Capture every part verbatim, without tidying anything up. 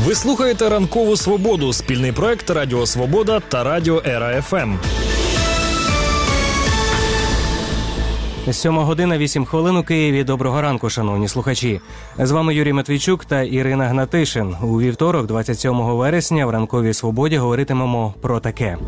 Ви слухаєте «Ранкову свободу» – спільний проект Радіо Свобода та Радіо Ера Еф Ем. Сьома година, вісім хвилин у Києві. Доброго ранку, шановні слухачі. З вами Юрій Матвійчук та Ірина Гнатишин. У вівторок, двадцять сьомого вересня, в «Ранковій свободі» говоритимемо про таке.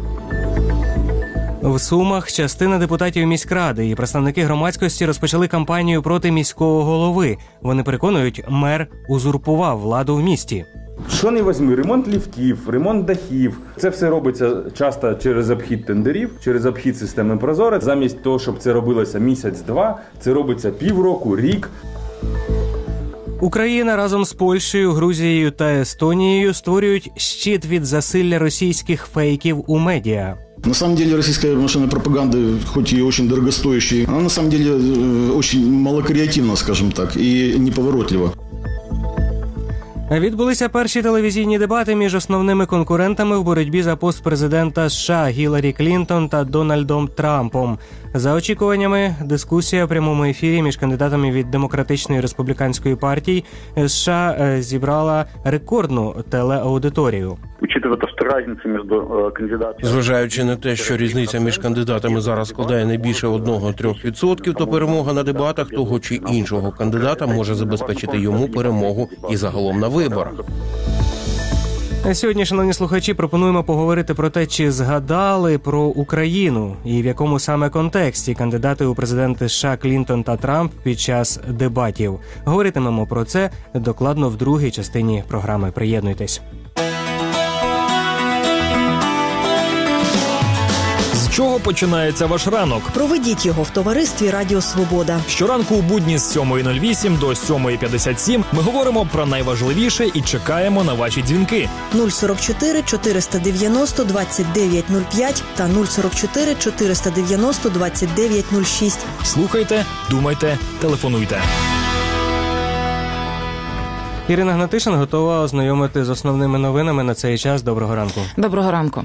В Сумах частина депутатів міськради і представники громадськості розпочали кампанію проти міського голови. Вони переконують, мер узурпував владу в місті. Що не візьми, ремонт ліфтів, ремонт дахів. Це все робиться часто через обхід тендерів, через обхід системи Прозоро. Замість того, щоб це робилося місяць-два, це робиться півроку, рік. Україна разом з Польщею, Грузією та Естонією створюють щит від засилля російських фейків у медіа. На самом деле российская машина пропаганды, хоть и очень дорогостоящая, она на самом деле очень малокреативна, скажем так, и неповоротлива. Відбулися перші телевізійні дебати між основними конкурентами в боротьбі за пост президента США Гіларі Клінтон та Дональдом Трампом. За очікуваннями, дискусія в прямому ефірі між кандидатами від Демократичної і Республіканської партій США зібрала рекордну телеаудиторію. Зважаючи на те, що різниця між кандидатами зараз складає не більше одного-трьох відсотків, то перемога на дебатах того чи іншого кандидата може забезпечити йому перемогу і загалом на виборах. Сьогодні, шановні слухачі, пропонуємо поговорити про те, чи згадали про Україну і в якому саме контексті кандидати у президенти США Клінтон та Трамп під час дебатів. Говоритимемо про це докладно в другій частині програми. Приєднуйтесь. З чого починається ваш ранок? Проведіть його в товаристві Радіо Свобода. Щоранку у будні з сьомої нуль вісім до сьомої п'ятдесят сім ми говоримо про найважливіше і чекаємо на ваші дзвінки. нуль сорок чотири чотириста дев'яносто двадцять дев'ять нуль п'ять та нуль сорок чотири чотириста дев'яносто двадцять дев'ять нуль шість. Слухайте, думайте, телефонуйте. Ірина Гнатишин готова ознайомити з основними новинами на цей час. Доброго ранку. Доброго ранку.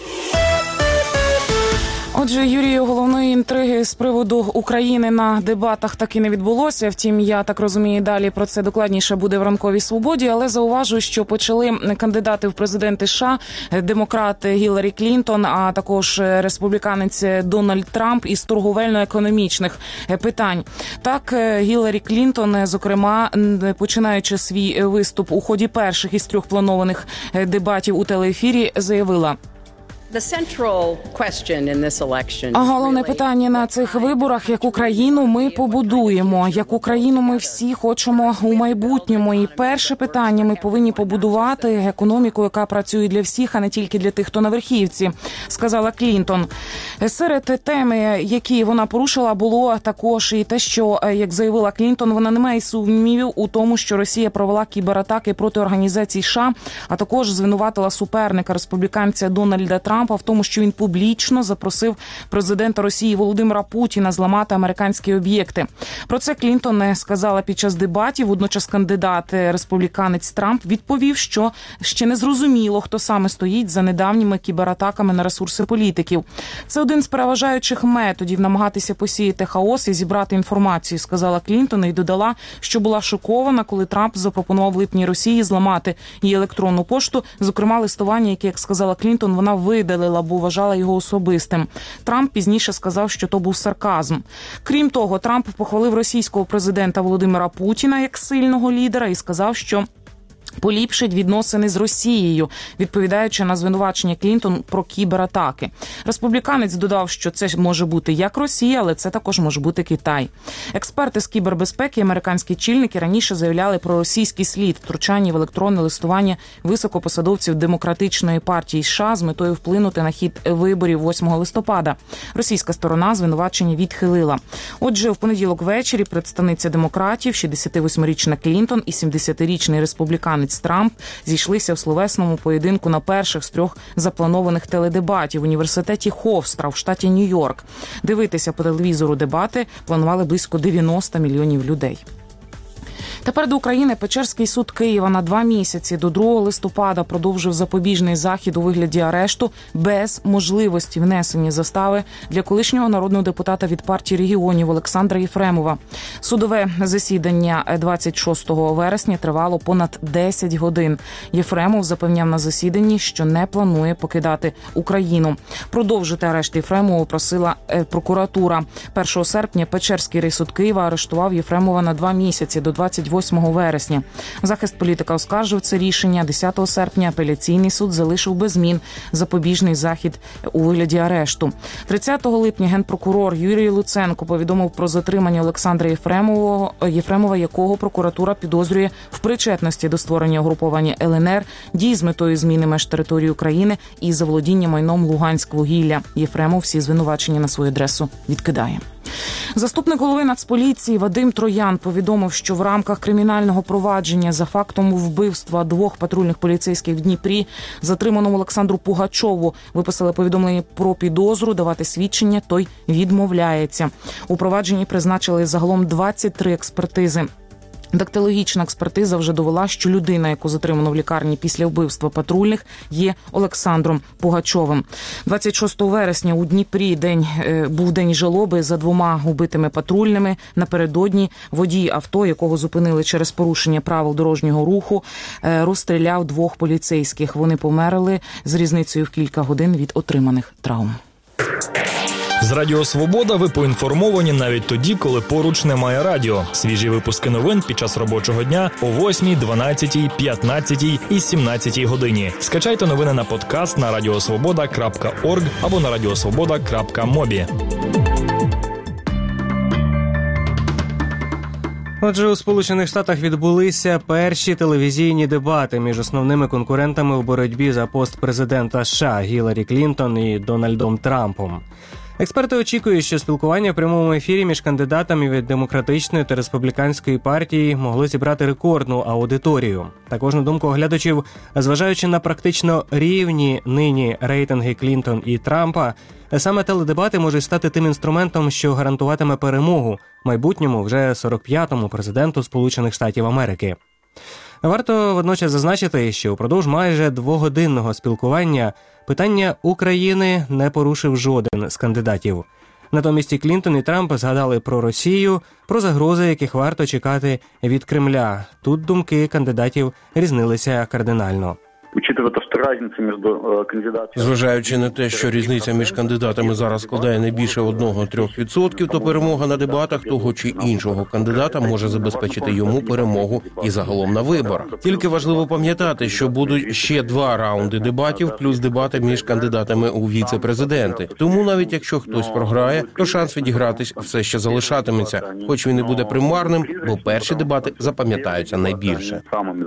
Отже, Юрію, головної інтриги з приводу України на дебатах так і не відбулося. Втім, я так розумію, далі про це докладніше буде в «Ранковій свободі». Але зауважу, що почали кандидати в президенти США, демократ Гіларі Клінтон, а також республіканець Дональд Трамп із торговельно-економічних питань. Так, Гіларі Клінтон, зокрема, починаючи свій виступ у ході перших із трьох планованих дебатів у телеефірі, заявила: А головне питання на цих виборах, яку країну ми побудуємо, яку країну ми всі хочемо у майбутньому. І перше питання: ми повинні побудувати економіку, яка працює для всіх, а не тільки для тих, хто на верхівці, сказала Клінтон. Серед теми, які вона порушила, було також і те, що, як заявила Клінтон, вона не має сумнівів у тому, що Росія провела кібератаки проти організацій США, а також звинуватила суперника республіканця Дональда Трампа в тому, що він публічно запросив президента Росії Володимира Путіна зламати американські об'єкти. Про це Клінтон сказала під час дебатів. Водночас кандидат республіканець Трамп відповів, що ще не зрозуміло, хто саме стоїть за недавніми кібератаками на ресурси політиків. Це один з переважаючих методів намагатися посіяти хаос і зібрати інформацію, сказала Клінтон, і додала, що була шокована, коли Трамп запропонував в липні Росії зламати її електронну пошту, зокрема листування, яке, як сказала Клінтон, вона видалила, бо вважала його особистим. Трамп пізніше сказав, що то був сарказм. Крім того, Трамп похвалив російського президента Володимира Путіна як сильного лідера і сказав, що поліпшить відносини з Росією, відповідаючи на звинувачення Клінтон про кібератаки. Республіканець додав, що це може бути як Росія, але це також може бути Китай. Експерти з кібербезпеки, американські чільники, раніше заявляли про російський слід втручання в електронне листування високопосадовців Демократичної партії США з метою вплинути на хід виборів восьмого листопада. Російська сторона звинувачення відхилила. Отже, в понеділок ввечері представниця демократів, шістдесятивосьмирічна Клінтон і сімдесятирічний республіканець Трамп зійшлися в словесному поєдинку на перших з трьох запланованих теледебатів в університеті Ховстра в штаті Нью-Йорк. Дивитися по телевізору дебати планували близько дев'яносто мільйонів людей. Тепер до України. Печерський суд Києва на два місяці до другого листопада продовжив запобіжний захід у вигляді арешту без можливості внесення застави для колишнього народного депутата від партії регіонів Олександра Єфремова. Судове засідання двадцять шостого вересня тривало понад десять годин. Єфремов запевняв на засіданні, що не планує покидати Україну. Продовжити арешт Єфремова просила прокуратура. першого серпня Печерський райсуд Києва арештував Єфремова на два місяці до двадцять восьмого вересня. Захист політика оскаржив це рішення. десятого серпня апеляційний суд залишив без змін запобіжний захід у вигляді арешту. тридцятого липня генпрокурор Юрій Луценко повідомив про затримання Олександра Єфремова, Єфремова, якого прокуратура підозрює в причетності до створення угруповання Л Н Р, дій з метою зміни меж території України і заволодіння майном Луганськвугілля. Єфремов всі звинувачення на свою адресу відкидає. Заступник голови Нацполіції Вадим Троян повідомив, що в рамках кримінального провадження за фактом вбивства двох патрульних поліцейських в Дніпрі затриманому Олександру Пугачову виписали повідомлення про підозру, давати свідчення той відмовляється. У провадженні призначили загалом двадцять три експертизи. Дактилогічна експертиза вже довела, що людина, яку затримано в лікарні після вбивства патрульних, є Олександром Пугачовим. двадцять шостого вересня у Дніпрі день, е, був день жалоби за двома убитими патрульними. Напередодні водій авто, якого зупинили через порушення правил дорожнього руху, е, розстріляв двох поліцейських. Вони померли з різницею в кілька годин від отриманих травм. З Радіо Свобода ви поінформовані навіть тоді, коли поруч немає радіо. Свіжі випуски новин під час робочого дня о восьмій, дванадцятій, п'ятнадцятій і сімнадцятій годині. Скачайте новини на подкаст на радіосвобода крапка орг або на радіосвобода крапка мобі. Отже, у Сполучених Штатах відбулися перші телевізійні дебати між основними конкурентами в боротьбі за пост президента США Гіларі Клінтон і Дональдом Трампом. Експерти очікують, що спілкування в прямому ефірі між кандидатами від демократичної та республіканської партії могло зібрати рекордну аудиторію. Також, на думку глядачів, зважаючи на практично рівні нині рейтинги Клінтон і Трампа, саме теледебати можуть стати тим інструментом, що гарантуватиме перемогу майбутньому вже сорок п'ятому президенту Сполучених Штатів Америки. Варто водночас зазначити, що упродовж майже двогодинного спілкування питання України не порушив жоден з кандидатів. Натомість і Клінтон, і Трамп згадали про Росію, про загрози, яких варто чекати від Кремля. Тут думки кандидатів різнилися кардинально. Зважаючи на те, що різниця між кандидатами зараз складає не більше одного-трьох відсотків, то перемога на дебатах того чи іншого кандидата може забезпечити йому перемогу і загалом на виборах. Тільки важливо пам'ятати, що будуть ще два раунди дебатів, плюс дебати між кандидатами у віце-президенти. Тому навіть якщо хтось програє, то шанс відігратись все ще залишатиметься, хоч він і буде примарним, бо перші дебати запам'ятаються найбільше.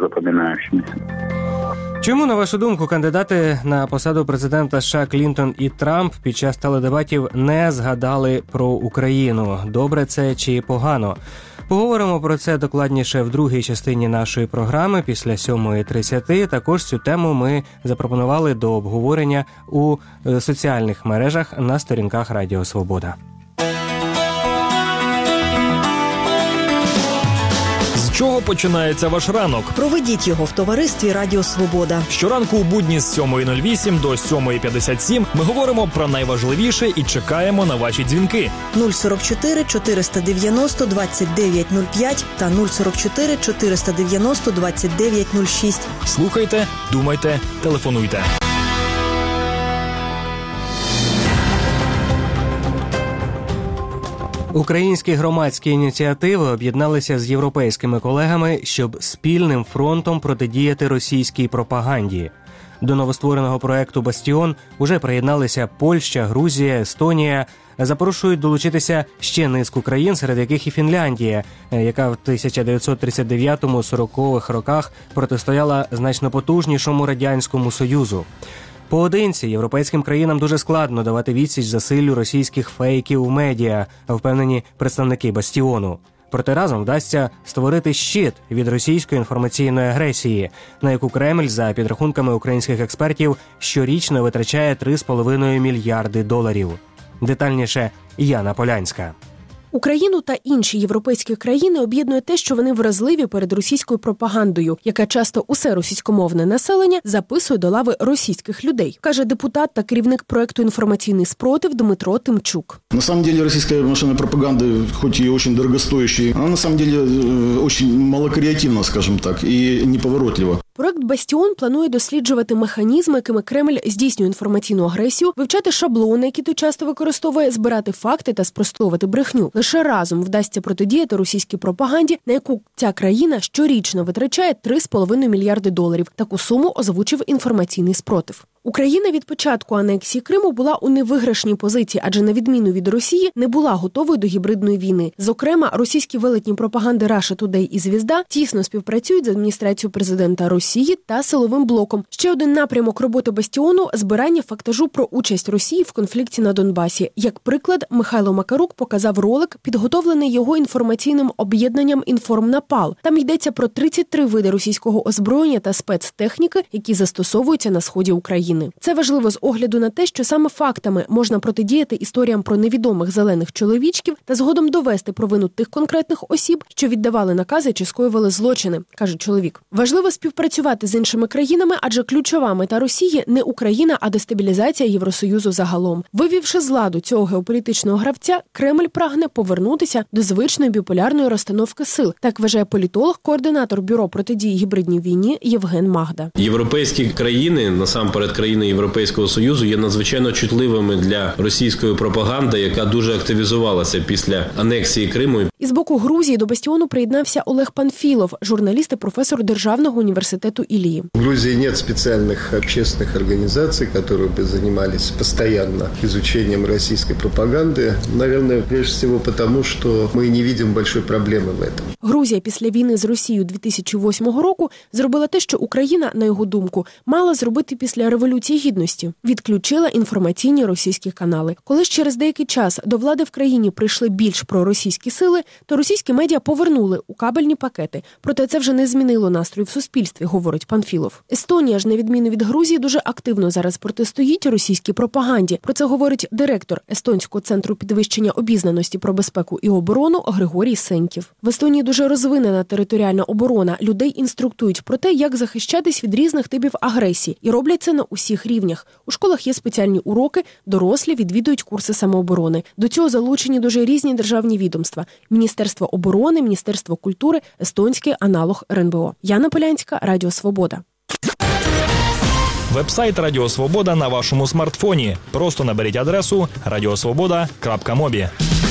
Чому, на вашу думку, кандидати на посаду президента США Клінтон і Трамп під час теледебатів не згадали про Україну? Добре це чи погано? Поговоримо про це докладніше в другій частині нашої програми після сьомої тридцяти. Також цю тему ми запропонували до обговорення у соціальних мережах на сторінках Радіо Свобода. З чого починається ваш ранок? Проведіть його в товаристві Радіо Свобода. Щоранку у будні з сьомої нуль вісім до сьомої п'ятдесят сім ми говоримо про найважливіше і чекаємо на ваші дзвінки. нуль сорок чотири чотириста дев'яносто двадцять дев'ять нуль п'ять та нуль сорок чотири чотириста дев'яносто двадцять дев'ять нуль шість. Слухайте, думайте, телефонуйте. Українські громадські ініціативи об'єдналися з європейськими колегами, щоб спільним фронтом протидіяти російській пропаганді. До новоствореного проекту «Бастіон» уже приєдналися Польща, Грузія, Естонія. Запрошують долучитися ще низку країн, серед яких і Фінляндія, яка в тисяча дев'ятсот тридцять дев'ятому - сорокових роках протистояла значно потужнішому Радянському Союзу. Поодинці європейським країнам дуже складно давати відсіч засиллю російських фейків у медіа, впевнені представники «Бастіону». Проте разом вдасться створити щит від російської інформаційної агресії, на яку Кремль, за підрахунками українських експертів, щорічно витрачає три з половиною мільярди доларів. Детальніше Яна Полянська. Україну та інші європейські країни об'єднує те, що вони вразливі перед російською пропагандою, яка часто усе російськомовне населення записує до лави російських людей, каже депутат та керівник проекту «Інформаційний спротив» Дмитро Тимчук. На самом деле российская машина пропаганды, хоть и очень дорогостоящая, она на самом деле очень малокреативна, скажем так, и неповоротлива. Проект «Бастіон» планує досліджувати механізми, якими Кремль здійснює інформаційну агресію, вивчати шаблони, які той часто використовує, збирати факти та спростовувати брехню. Лише разом вдасться протидіяти російській пропаганді, на яку ця країна щорічно витрачає три з половиною мільярди доларів. Таку суму озвучив «Інформаційний спротив». Україна від початку анексії Криму була у невиграшній позиції, адже на відміну від Росії не була готовою до гібридної війни. Зокрема, російські велетні пропаганди Russia Today і «Звізда» тісно співпрацюють з адміністрацією президента Росії та силовим блоком. Ще один напрямок роботи «Бастіону» – збирання фактажу про участь Росії в конфлікті на Донбасі. Як приклад, Михайло Макарук показав ролик, підготовлений його інформаційним об'єднанням «Інформнапал». Там йдеться про тридцять три види російського озброєння та спецтехніки, які застосовуються на сході України. Це важливо з огляду на те, що саме фактами можна протидіяти історіям про невідомих зелених чоловічків та згодом довести провину тих конкретних осіб, що віддавали накази чи скоювали злочини, каже чоловік. Важливо співпрацювати з іншими країнами, адже ключова мета Росії не Україна, а дестабілізація Євросоюзу загалом. Вивівши з ладу цього геополітичного гравця, Кремль прагне повернутися до звичної біполярної розстановки сил, так вважає політолог, координатор Бюро протидії гібридній війні Євген Магда. Європейські країни, насамперед країни Європейського Союзу, є надзвичайно чутливими для російської пропаганди, яка дуже активізувалася після анексії Криму. Із боку Грузії до «Бастіону» приєднався Олег Панфілов, журналіст і професор Державного університету Іллії. В Грузии нет специальных общественных организаций, которые бы занимались постоянно изучением российской пропаганды. Наверное, прежде всего потому, что мы не видим большой проблемы в этом. Грузія після війни з Росією дві тисячі восьмого року зробила те, що Україна, на його думку, мала зробити після Революції Гідності. Відключила інформаційні російські канали. Коли ж через деякий час до влади в країні прийшли більш проросійські сили, то російські медіа повернули у кабельні пакети. Проте це вже не змінило настрою в суспільстві, говорить Панфілов. Естонія ж, на відміну від Грузії, дуже активно зараз протистоїть російській пропаганді. Про це говорить директор Естонського центру підвищення обізнаності про безпеку і оборону Григорій Сеньків. В Естонії дуже розвинена територіальна оборона. Людей інструктують про те, як захищатись від різних типів агресії. І роблять це на усіх рівнях. У школах є спеціальні уроки, дорослі відвідують курси самооборони. До цього залучені дуже різні державні відомства. Міністерство оборони, Міністерство культури, естонський аналог РНБО. Яна Полянська, Радіо Свобода. Вебсайт Радіо Свобода на вашому смартфоні. Просто наберіть адресу радіосвобода крапка мобі.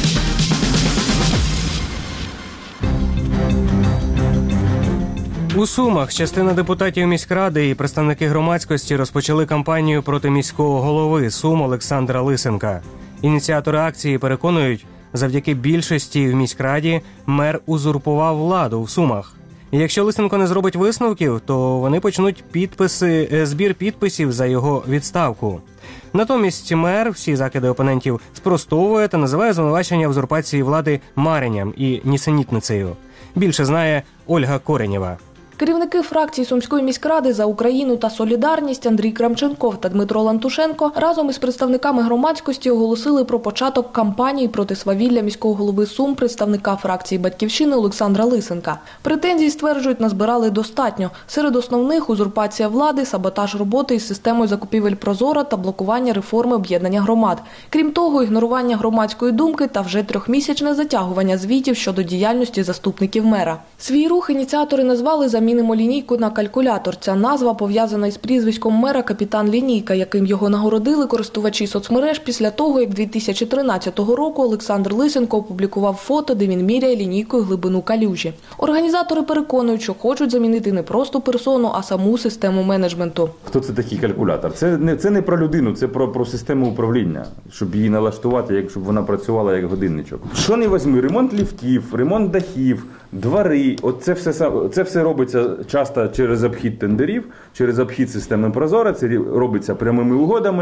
У Сумах частина депутатів міськради і представники громадськості розпочали кампанію проти міського голови Сум Олександра Лисенка. Ініціатори акції переконують, завдяки більшості в міськраді мер узурпував владу в Сумах. І якщо Лисенко не зробить висновків, то вони почнуть підписи, збір підписів за його відставку. Натомість мер всі закиди опонентів спростовує та називає звинувачення в узурпації влади маренням і нісенітницею. Більше знає Ольга Коренєва. Керівники фракцій Сумської міськради «За Україну» та «Солідарність» Андрій Крамченков та Дмитро Лантушенко разом із представниками громадськості оголосили про початок кампанії проти свавілля міського голови Сум, представника фракції «Батьківщини» Олександра Лисенка. Претензій, стверджують, назбирали достатньо. Серед основних – узурпація влади, саботаж роботи із системою закупівель «Прозора» та блокування реформи об'єднання громад. Крім того, ігнорування громадської думки та вже трьохмісячне затягування звітів щодо діяльності заступників мера. Свій рух ініціатори назвали «Замінимо лінійку на калькулятор». Ця назва пов'язана із прізвиськом мера «Капітан Лінійка», яким його нагородили користувачі соцмереж після того, як дві тисячі тринадцятого року Олександр Лисенко опублікував фото, де він міряє лінійкою глибину калюжі. Організатори переконують, що хочуть замінити не просто персону, а саму систему менеджменту. Хто це такий калькулятор? Це не, це не про людину, це про, про систему управління, щоб її налаштувати, як, щоб вона працювала як годинничок. Що не візьми, ремонт ліфтів, ремонт дахів, двори, от це все, це все робиться часто через обхід тендерів, через обхід системи Прозора, це робиться прямими угодами.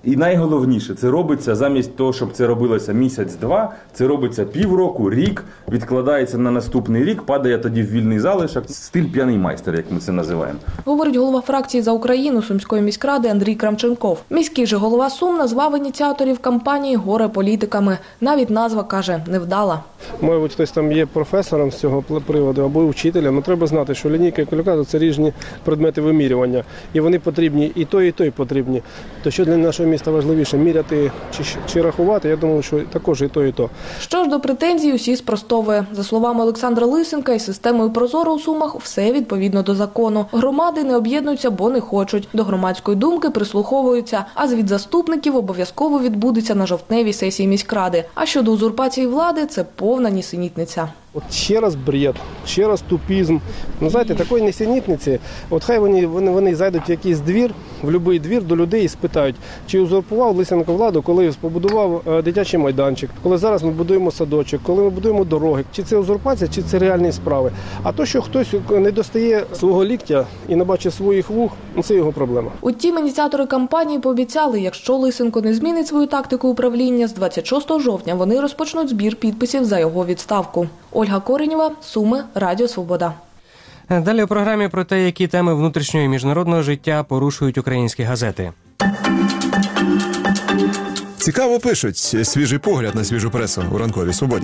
І найголовніше, це робиться замість того, щоб це робилося місяць-два, це робиться півроку, рік, відкладається на наступний рік, падає тоді в вільний залишок. Стиль п'яний майстер, як ми це називаємо. Говорить голова фракції «За Україну» Сумської міськради Андрій Крамченков. Міський же голова Сум назвав ініціаторів кампанії горе-політиками. Навіть назва, каже, невдала. Мабуть, хтось там є професором з цього приводу або вчителем. Ну, треба знати, що лінійка і калькулятор – це різні предмети вимірювання. І вони потрібні, і той, і той потрібні. То що для нашого міста важливіше – міряти чи, чи рахувати? Я думаю, що також і то, і то. Що ж до претензій, усі спростовує. За словами Олександра Лисенка, із системою «Прозоро» у Сумах все відповідно до закону. Громади не об'єднуються, бо не хочуть. До громадської думки прислуховуються. А звіт заступників обов'язково відбудеться на жовтневій сесії міськради. А щодо узурпації влади – це повна нісенітниця. От ще раз бред, ще раз тупізм. Ну, знаєте, такої нісенітниці, от хай вони, вони, вони зайдуть в якийсь двір, в будь-який двір до людей і спитають, чи узурпував Лисенко владу, коли побудував е, дитячий майданчик, коли зараз ми будуємо садочок, коли ми будуємо дороги. Чи це узурпація, чи це реальні справи. А то, що хтось не достає свого ліктя і не бачить своїх вух, ну, це його проблема. Утім, ініціатори кампанії пообіцяли, якщо Лисенко не змінить свою тактику управління, з двадцять шостого жовтня вони розпочнуть збір підписів за його відставку. Ольга Коренєва, Суми, Радіо Свобода. Далі у програмі про те, які теми внутрішнього і міжнародного життя порушують українські газети. Цікаво пишуть. Свіжий погляд на свіжу пресу у ранковій свободі.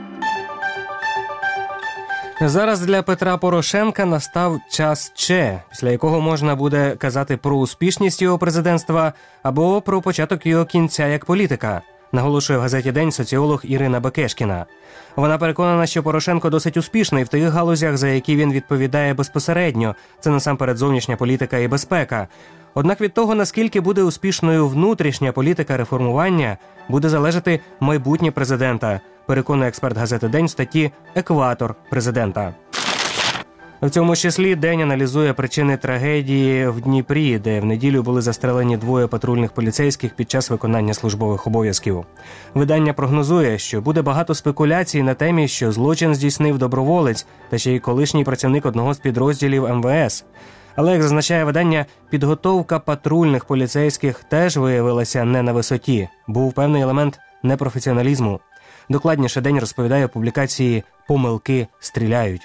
Зараз для Петра Порошенка настав час Че, після якого можна буде казати про успішність його президентства або про початок його кінця як політика, наголошує в газеті «День» соціолог Ірина Бекешкіна. Вона переконана, що Порошенко досить успішний в тих галузях, за які він відповідає безпосередньо. Це насамперед зовнішня політика і безпека. Однак від того, наскільки буде успішною внутрішня політика реформування, буде залежати майбутнє президента, переконує експерт газети «День» в статті «Екватор президента». В цьому числі «День» аналізує причини трагедії в Дніпрі, де в неділю були застрелені двоє патрульних поліцейських під час виконання службових обов'язків. Видання прогнозує, що буде багато спекуляцій на темі, що злочин здійснив доброволець та ще й колишній працівник одного з підрозділів ем ве ес. Але, як зазначає видання, підготовка патрульних поліцейських теж виявилася не на висоті. Був певний елемент непрофесіоналізму. Докладніше «День» розповідає у публікації «Помилки стріляють».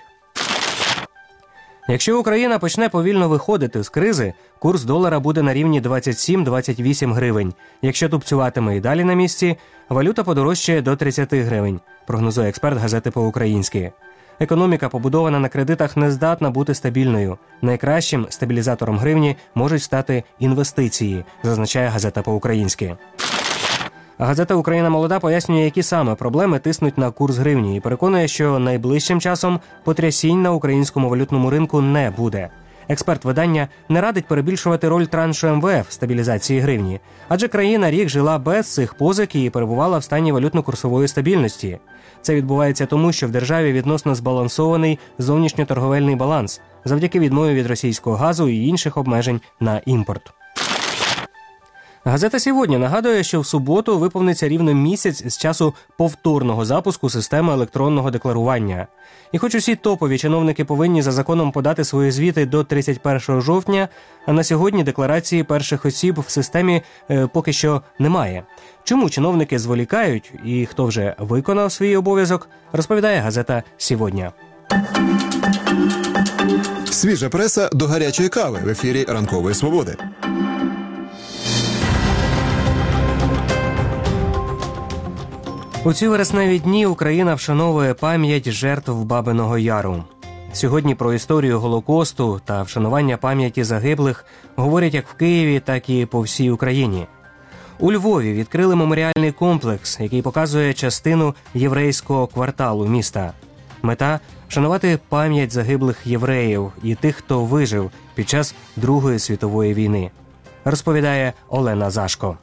Якщо Україна почне повільно виходити з кризи, курс долара буде на рівні двадцять сім - двадцять вісім гривень. Якщо тупцюватиме і далі на місці, валюта подорожчає до тридцять гривень, прогнозує експерт газети «По-українськи». Економіка, побудована на кредитах, не здатна бути стабільною. Найкращим стабілізатором гривні можуть стати інвестиції, зазначає газета «По-українськи». Газета «Україна молода» пояснює, які саме проблеми тиснуть на курс гривні і переконує, що найближчим часом потрясінь на українському валютному ринку не буде. Експерт видання не радить перебільшувати роль траншу ем ве еф в стабілізації гривні, адже країна рік жила без цих позик і перебувала в стані валютно-курсової стабільності. Це відбувається тому, що в державі відносно збалансований зовнішньоторговельний баланс завдяки відмові від російського газу і інших обмежень на імпорт. Газета «Сьогодні» нагадує, що в суботу виповниться рівно місяць з часу повторного запуску системи електронного декларування. І хоч усі топові чиновники повинні за законом подати свої звіти до тридцять першого жовтня, а на сьогодні декларації перших осіб в системі е, поки що немає. Чому чиновники зволікають і хто вже виконав свій обов'язок, розповідає газета «Сьогодні». Свіжа преса до гарячої кави в ефірі «Ранкової свободи». У ці вересневі дні Україна вшановує пам'ять жертв Бабиного Яру. Сьогодні про історію Голокосту та вшанування пам'яті загиблих говорять як в Києві, так і по всій Україні. У Львові відкрили меморіальний комплекс, який показує частину єврейського кварталу міста. Мета – вшанувати пам'ять загиблих євреїв і тих, хто вижив під час Другої світової війни, розповідає Олена Зашко.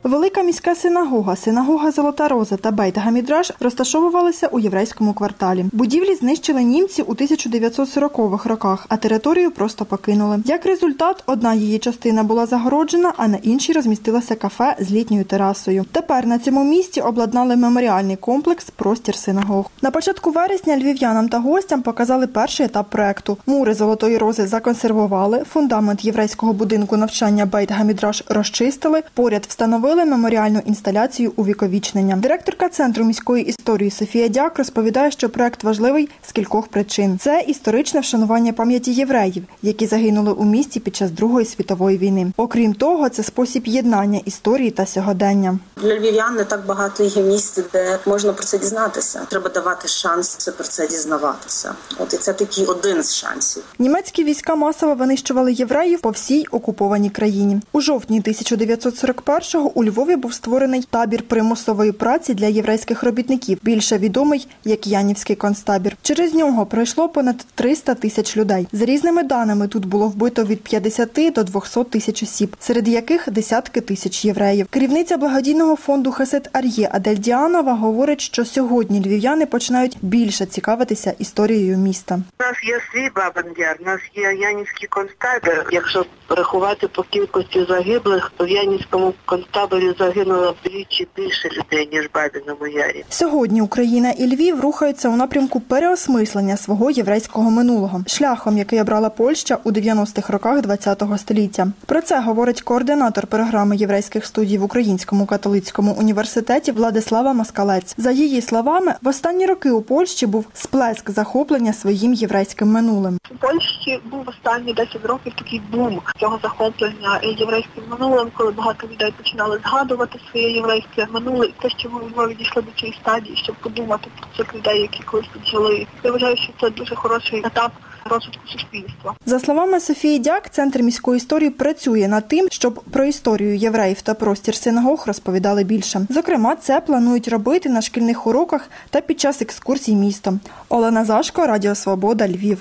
Велика міська синагога, синагога Золота Роза та Бейт-Гамідраш розташовувалися у єврейському кварталі. Будівлі знищили німці у тисяча дев'ятсот сорокових роках, а територію просто покинули. Як результат, одна її частина була загороджена, а на іншій розмістилося кафе з літньою терасою. Тепер на цьому місці обладнали меморіальний комплекс «Простір синагог». На початку вересня львів'янам та гостям показали перший етап проекту. Мури Золотої Рози законсервували, фундамент єврейського будинку навчання Бейт-Гамідраш розчистили, поряд встановили меморіальну інсталяцію увіковічнення. Директорка Центру міської історії Софія Дяк розповідає, що проект важливий з кількох причин. Це історичне вшанування пам'яті євреїв, які загинули у місті під час Другої світової війни. Окрім того, це спосіб єднання історії та сьогодення. Для львів'ян не так багато є місць, де можна про це дізнатися. Треба давати шанс про це дізнаватися. От і це такий один з шансів. Німецькі війська масово винищували євреїв по всій окупованій країні. У жовтні тисяча дев'ятсот сорок першого у Львові був створений табір примусової праці для єврейських робітників, більше відомий як Янівський концтабір. Через нього пройшло понад триста тисяч людей. За різними даними, тут було вбито від п'ятдесят до двохсот тисяч осіб, серед яких десятки тисяч євреїв. Керівниця благодійного фонду Хесед Ар'є Адель Діанова говорить, що сьогодні львів'яни починають більше цікавитися історією міста. У нас є свій Бабин-Яр, у нас є Янівський концтабір. Якщо рахувати по кількості загиблих, то в Янівському концтаборі загинуло вдвічі більше людей, ніж в Бабиному Ярі. Сьогодні Україна і Львів рухаються у напрямку переосмислення свого єврейського минулого, шляхом, який обрала Польща у дев'яностих роках ХХ століття. Про це говорить координатор програми єврейських студій в Українському католицькому університеті Владислава Москалець. За її словами, в останні роки у Польщі був сплеск захоплення своїм єврейським минулим. У Польщі був останні десять років такий бум цього захоплення єврейським минулим, коли багато людей починали згадувати своє єврейське минуле. І те, що ми в Львові дійшли до цієї стадії, щоб подумати про цих людей, які колись тут жили. Я вважаю, що це дуже хороший етап розвитку суспільства. За словами Софії Дяк, Центр міської історії працює над тим, щоб про історію євреїв та простір синагог розповідали більше. Зокрема, це планують робити на шкільних уроках та під час екскурсій містом. Олена Зашко, Радіо Свобода, Львів.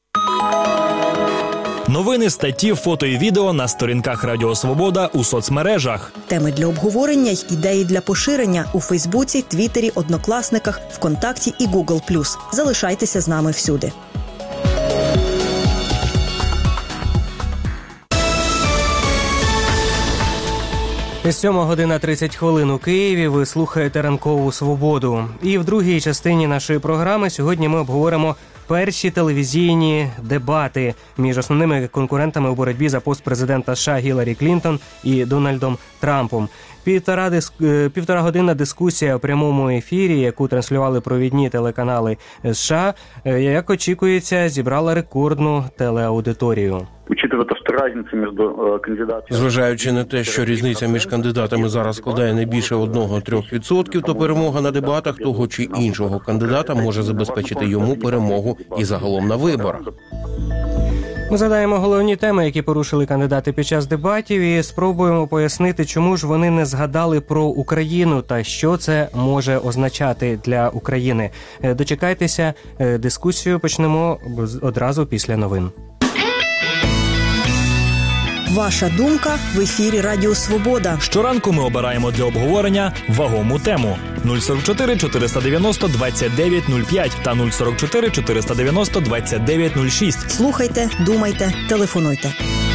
Новини, статті, фото і відео на сторінках Радіо Свобода у соцмережах. Теми для обговорення й ідеї для поширення у Фейсбуці, Твіттері, Однокласниках, ВКонтакті і Гугл плюс. Залишайтеся з нами всюди. Сьома година тридцять хвилин у Києві. Ви слухаєте «Ранкову свободу». І в другій частині нашої програми сьогодні ми обговоримо перші телевізійні дебати між основними конкурентами у боротьбі за пост президента США Гіларі Клінтон і Дональдом Трампом. Півтора, диск... Півтора годинна дискусія у прямому ефірі, яку транслювали провідні телеканали США, як очікується, зібрала рекордну телеаудиторію. Зважаючи на те, що різниця між кандидатами зараз складає не більше одного-трьох відсотків, то перемога на дебатах того чи іншого кандидата може забезпечити йому перемогу і загалом на виборах. Ми задаємо головні теми, які порушили кандидати під час дебатів, і спробуємо пояснити, чому ж вони не згадали про Україну та що це може означати для України. Дочекайтеся, дискусію почнемо одразу після новин. Ваша думка в ефірі Радіо Свобода. Щоранку ми обираємо для обговорення вагому тему. нуль сорок чотири чотириста дев'яносто двадцять дев'ять нуль п'ять та нуль сорок чотири чотириста дев'яносто двадцять дев'ять нуль шість. Слухайте, думайте, телефонуйте.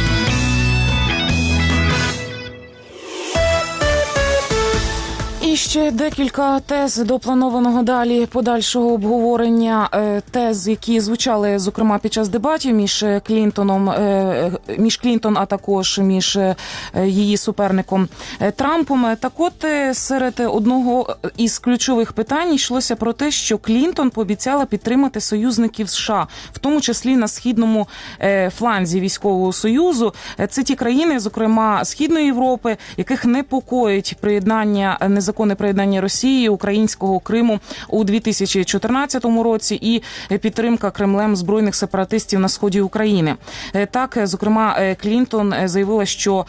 І ще декілька тез до планованого далі подальшого обговорення. Тез, які звучали, зокрема, під час дебатів між Клінтоном, між Клінтон, а також між її суперником Трампом. Так от, серед одного із ключових питань йшлося про те, що Клінтон пообіцяла підтримати союзників США, в тому числі на східному фланзі військового союзу. Це ті країни, зокрема, Східної Європи, яких непокоїть приєднання незаконних неприєднання Росії, українського Криму у дві тисячі чотирнадцятому році і підтримка Кремлем збройних сепаратистів на сході України. Так, зокрема, Клінтон заявила, що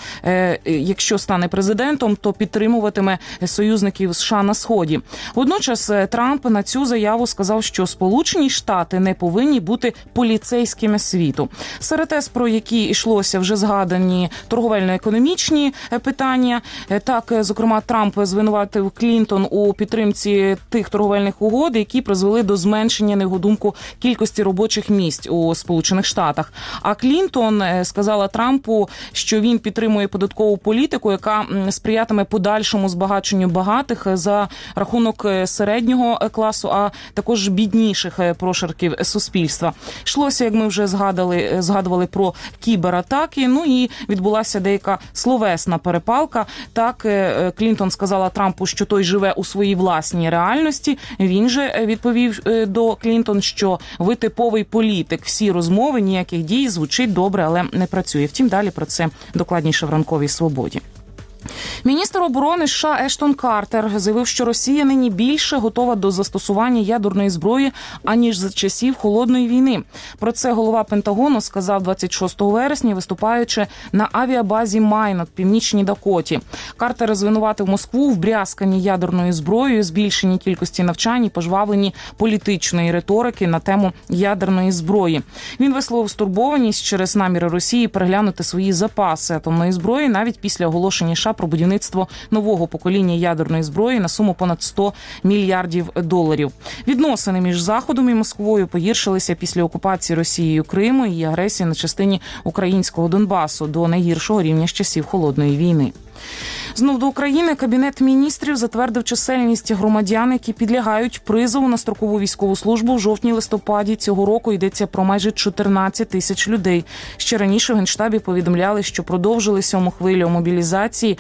якщо стане президентом, то підтримуватиме союзників США на сході. Водночас Трамп на цю заяву сказав, що Сполучені Штати не повинні бути поліцейськими світу. Серед тез, про які йшлося вже згадані торговельно-економічні питання. Так, зокрема, Трамп звинуватив Клінтон у підтримці тих торговельних угод, які призвели до зменшення, на його думку, кількості робочих місць у Сполучених Штатах. А Клінтон сказала Трампу, що він підтримує податкову політику, яка сприятиме подальшому збагаченню багатих за рахунок середнього класу, а також бідніших прошарків суспільства. Йшлося, як ми вже згадали, згадували про кібератаки, ну і відбулася деяка словесна перепалка. Так, Клінтон сказала Трампу, що той живе у своїй власній реальності. Він же відповів до Клінтон, що ви типовий політик. Всі розмови, ніяких дій, звучить добре, але не працює. Втім, далі про це докладніше в «Ранковій свободі». Міністр оборони США Ештон Картер заявив, що Росія нині більше готова до застосування ядерної зброї, аніж за часів Холодної війни. Про це голова Пентагону сказав двадцять шостого вересня, виступаючи на авіабазі Майнот в Північній Дакоті. Картер звинуватив Москву в брязканні ядерною зброєю, збільшенні кількості навчань і пожвавленні політичної риторики на тему ядерної зброї. Він висловив стурбованість через наміри Росії переглянути свої запаси атомної зброї навіть після оголошення США про будівництво нового покоління ядерної зброї на суму понад сто мільярдів доларів. Відносини між Заходом і Москвою погіршилися після окупації Росією Криму і агресії на частині українського Донбасу до найгіршого рівня з часів Холодної війни. Знов до України Кабінет міністрів затвердив чисельність громадян, які підлягають призову на строкову військову службу в жовтні-листопаді цього року. Йдеться про майже чотирнадцять тисяч людей. Ще раніше в Генштабі повідомляли, що продовжили сьому хвилю мобілізації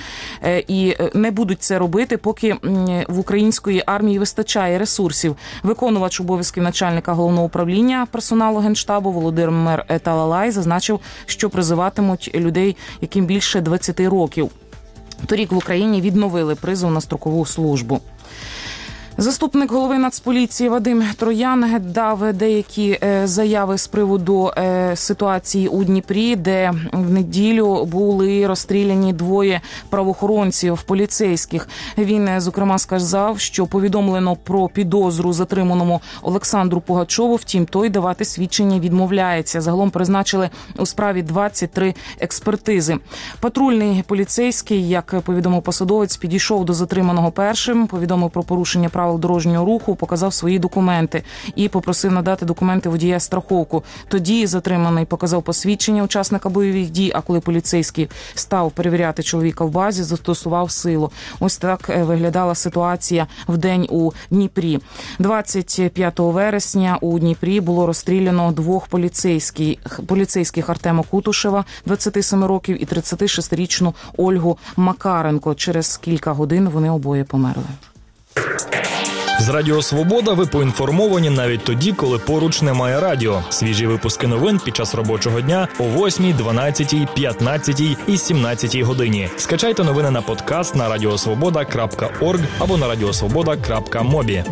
і не будуть це робити, поки в української армії вистачає ресурсів. Виконувач обов'язків начальника головного управління персоналу Генштабу Володимир Талалай зазначив, що призиватимуть людей, яким більше двадцяти років. Торік в Україні відновили призов на строкову службу. Заступник голови Нацполіції Вадим Троян дав деякі заяви з приводу ситуації у Дніпрі, де в неділю були розстріляні двоє правоохоронців поліцейських. Він, зокрема, сказав, що повідомлено про підозру затриманому Олександру Пугачову, втім той давати свідчення відмовляється. Загалом призначили у справі двадцять три експертизи. Патрульний поліцейський, як повідомив посадовець, підійшов до затриманого першим, повідомив про порушення правил дорожнього руху, показав свої документи і попросив надати документи водія страховку. Тоді затриманий показав посвідчення учасника бойових дій, а коли поліцейський став перевіряти чоловіка в базі, застосував силу. Ось так виглядала ситуація в день у Дніпрі. двадцять п'ятого вересня у Дніпрі було розстріляно двох поліцейських, поліцейських Артема Кутушева, двадцяти семи років, і тридцятишестирічну Ольгу Макаренко. Через кілька годин вони обоє померли. З Радіо Свобода ви поінформовані навіть тоді, коли поруч немає радіо. Свіжі випуски новин під час робочого дня о восьмій, дванадцятій, п'ятнадцятій і сімнадцятій годині. Скачайте новини на подкаст на радіосвобода крапка орг або на радіосвобода крапка мобі.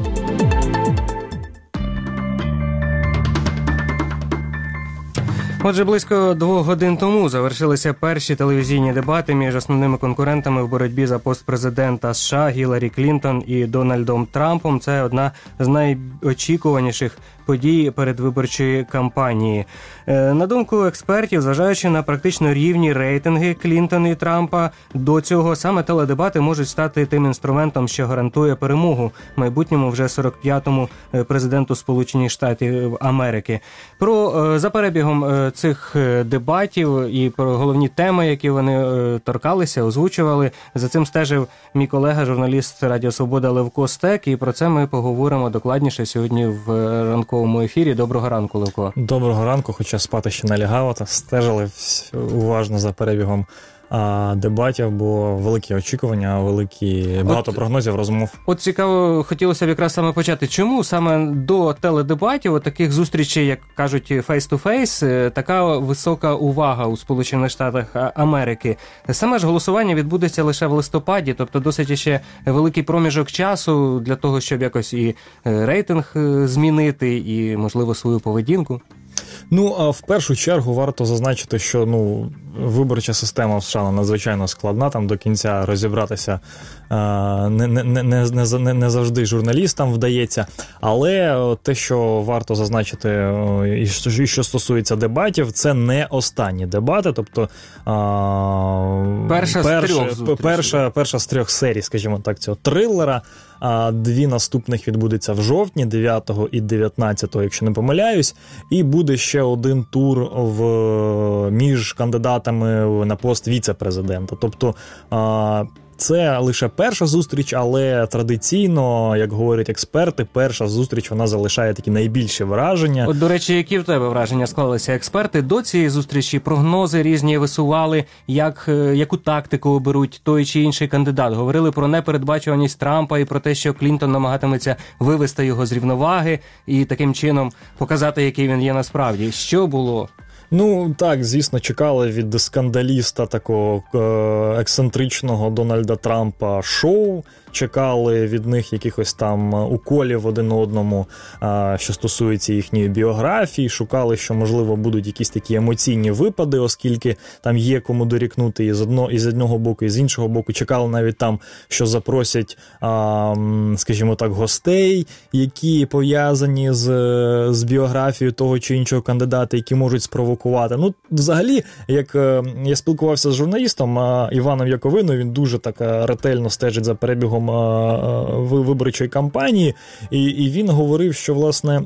Отже, близько двох годин тому завершилися перші телевізійні дебати між основними конкурентами в боротьбі за пост президента США Гіларі Клінтон і Дональдом Трампом. Це одна з найочікуваніших подій передвиборчої кампанії. На думку експертів, зважаючи на практично рівні рейтинги Клінтона і Трампа, до цього саме теледебати можуть стати тим інструментом, що гарантує перемогу майбутньому вже сорок п'ятому президенту Сполучених Штатів Америки. Про за перебігом цих дебатів і про головні теми, які вони торкалися, озвучували. За цим стежив мій колега, журналіст Радіо Свобода Левко Стек, і про це ми поговоримо докладніше сьогодні в ранковому ефірі. Доброго ранку, Левко. Доброго ранку, хоча спати ще не лягало, та стежили уважно за перебігом а, дебатів, бо великі очікування, великі багато от, прогнозів, розмов. От цікаво, хотілося б якраз саме почати. Чому саме до теледебатів, от таких зустрічей, як кажуть, face-to-face, така висока увага у Сполучених Штатах Америки? Саме ж голосування відбудеться лише в листопаді, тобто досить ще великий проміжок часу для того, щоб якось і рейтинг змінити, і, можливо, свою поведінку. Ну, а в першу чергу варто зазначити, що ну, виборча система в США надзвичайно складна, там до кінця розібратися а, не, не, не, не, не завжди журналістам вдається, але те, що варто зазначити, і що, і що стосується дебатів, це не останні дебати, тобто а, перша, перша, з трьох перша, перша з трьох серій, скажімо так, цього трилера, а дві наступних відбудеться в жовтні, дев'ятого і дев'ятнадцятого, якщо не помиляюсь, і буде ще один тур в, між кандидатами на пост віце-президента. Тобто це лише перша зустріч, але традиційно, як говорять експерти, перша зустріч, вона залишає такі найбільші враження. От, до речі, які в тебе враження склалися експерти до цієї зустрічі? Прогнози різні висували, як, яку тактику оберуть той чи інший кандидат. Говорили про непередбачуваність Трампа і про те, що Клінтон намагатиметься вивести його з рівноваги і таким чином показати, який він є насправді. Що було? Ну, так, звісно, чекали від скандаліста такого е- ексцентричного Дональда Трампа шоу, чекали від них якихось там уколів один одному, е- що стосується їхньої біографії, шукали, що, можливо, будуть якісь такі емоційні випади, оскільки там є кому дорікнути і з, одно, і з одного боку, і з іншого боку. Чекали навіть там, що запросять, е- скажімо так, гостей, які пов'язані з, з біографією того чи іншого кандидата, які можуть спровокувати. Ну, взагалі, як е, я спілкувався з журналістом е, Іваном Яковиною, він дуже так е, ретельно стежить за перебігом е, е, виборчої кампанії, і, і він говорив, що, власне,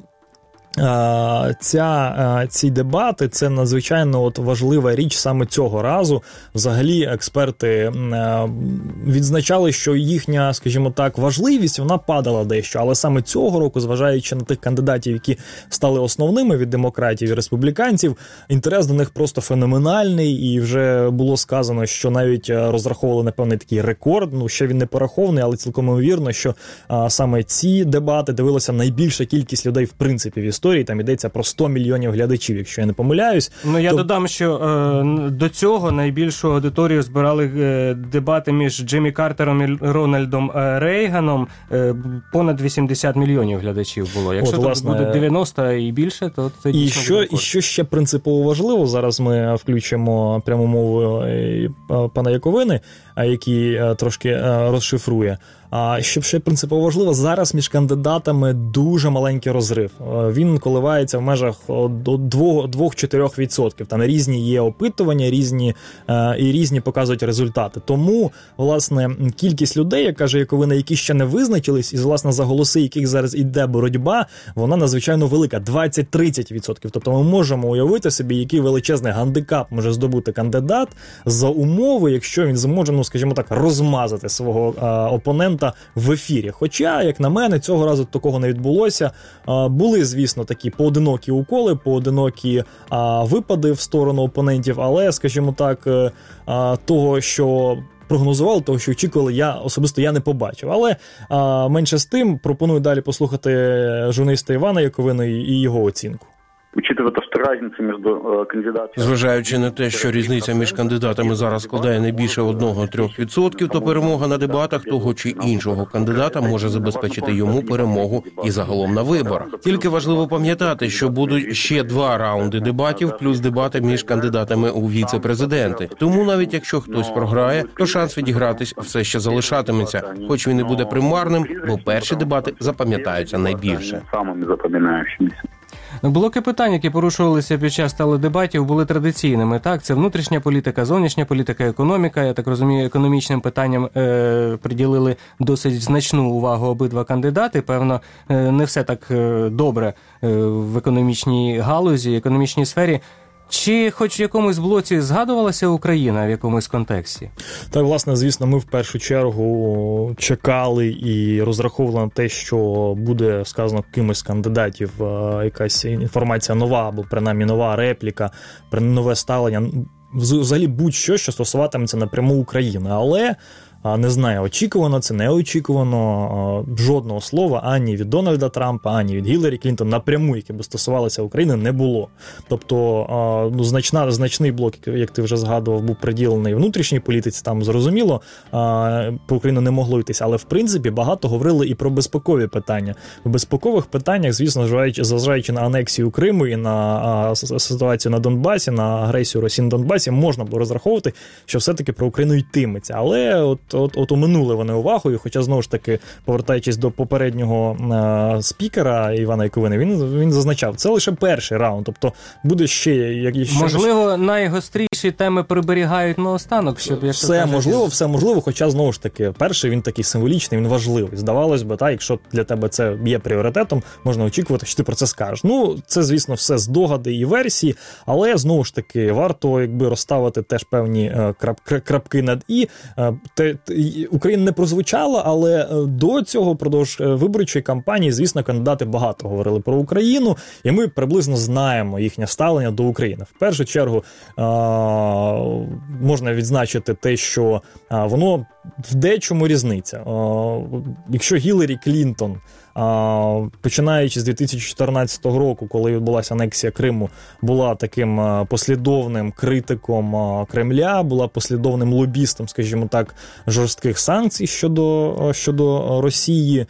Ця, ці дебати – це надзвичайно от важлива річ саме цього разу. Взагалі експерти відзначали, що їхня, скажімо так, важливість, вона падала дещо. Але саме цього року, зважаючи на тих кандидатів, які стали основними від демократів і республіканців, інтерес до них просто феноменальний. І вже було сказано, що навіть розраховували на певний такий рекорд. Ну, ще він не порахований, але цілком ймовірно, що а, саме ці дебати дивилася найбільша кількість людей в принципі в історії. Там йдеться про сто мільйонів глядачів, якщо я не помиляюсь. Ну, я то... додам, що е, до цього найбільшу аудиторію збирали е, дебати між Джиммі Картером і Рональдом е, Рейганом. Е, понад вісімдесят мільйонів глядачів було. Якщо От, власне, буде дев'яносто і більше, то це і дійсно що, і що ще принципово важливо, зараз ми включимо пряму мову пана Яковини, який трошки розшифрує. А щоб ще принципово важливо, зараз між кандидатами дуже маленький розрив. Він коливається в межах до двох-чотирьох відсотків. Там різні є опитування, різні і різні показують результати. Тому, власне, кількість людей, як каже Яковина, які ще не визначились, і, власне, за голоси, яких зараз іде боротьба, вона надзвичайно велика – двадцять-тридцять відсотків. Тобто ми можемо уявити собі, який величезний гандикап може здобути кандидат за умови, якщо він зможе, ну, скажімо так, розмазати свого а, опонента в ефірі. Хоча, як на мене, цього разу такого не відбулося. А, були, звісно, такі поодинокі уколи, поодинокі а, випади в сторону опонентів, але, скажімо так, а, того, що прогнозували, того, що очікували, я особисто я не побачив. Але а, менше з тим, пропоную далі послухати журналіста Івана Яковина і його оцінку. Зважаючи на те, що різниця між кандидатами зараз складає не більше одного-трьох відсотків, то перемога на дебатах того чи іншого кандидата може забезпечити йому перемогу і загалом на виборах. Тільки важливо пам'ятати, що будуть ще два раунди дебатів, плюс дебати між кандидатами у віце-президенти. Тому навіть якщо хтось програє, то шанс відігратись все ще залишатиметься, хоч він і буде примарним, бо перші дебати запам'ятаються найбільше. Блоки питань, які порушувалися під час теледебатів, були традиційними. Так, це внутрішня політика, зовнішня політика, економіка. Я так розумію, економічним питанням е, приділили досить значну увагу обидва кандидати. Певно, е, не все так е, добре е, в економічній галузі, економічній сфері. Чи хоч в якомусь блоці згадувалася Україна в якомусь контексті? Так, власне, звісно, ми в першу чергу чекали і розраховували на те, що буде сказано кимось з кандидатів якась інформація нова, або принаймні нова репліка, нове ставлення. взагалі будь-що, що стосуватиметься напряму України. Але не знаю, очікувано це, не очікувано, жодного слова ані від Дональда Трампа, ані від Гіларі Клінтон напряму, яке би стосувалося України, не було. Тобто, ну, значна, значний блок, як ти вже згадував, був приділений внутрішній політиці, там зрозуміло, по Україну не могло йтися, але в принципі багато говорили і про безпекові питання. В безпекових питаннях, звісно, зважаючи на анексію Криму і на ситуацію на Донбасі, на агресію Росії на Донбасі, можна було розраховувати, що все-таки про Україну йтиметься. Але от От, от оминули вони увагою, хоча, знову ж таки, повертаючись до попереднього е, спікера Івана Яковини, він, він зазначав, це лише перший раунд, тобто буде ще... Як, ще можливо, ще... найгостріші теми приберігають наостанок, щоб... Все кажуть, можливо, все можливо, хоча, знову ж таки, перший він такий символічний, він важливий. Здавалось би, та, якщо для тебе це є пріоритетом, можна очікувати, що ти про це скажеш. Ну, це, звісно, все здогади і версії, але, знову ж таки, варто, якби, розставити теж певні е, крап, крапки над «і». Е, те, Україна не прозвучала, але до цього, продовж виборчої кампанії, звісно, кандидати багато говорили про Україну, і ми приблизно знаємо їхнє ставлення до України. В першу чергу можна відзначити те, що воно в дечому різниця. Якщо Гіларі Клінтон, починаючи з дві тисячі чотирнадцятого року, коли відбулася анексія Криму, була таким послідовним критиком Кремля, була послідовним лобістом, скажімо так, жорстких санкцій щодо, щодо Росії,